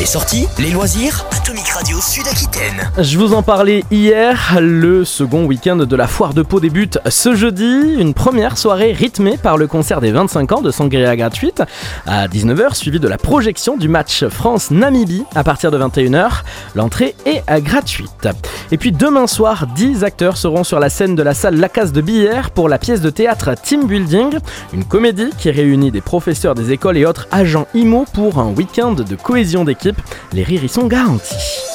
Les sorties, les loisirs, Atomic Radio Sud-Aquitaine. Je vous en parlais hier, le second week-end de la Foire de Pau débute ce jeudi. Une première soirée rythmée par le concert des 25 ans de Sangria gratuite à 19h, suivi de la projection du match France-Namibie à partir de 21h. L'entrée est gratuite. Et puis demain soir, 10 acteurs seront sur la scène de la salle La Case de Billère pour la pièce de théâtre Team Building, une comédie qui réunit des professeurs des écoles et autres agents IMO pour un week-end de cohésion d'équipe. Les rires y sont garantis.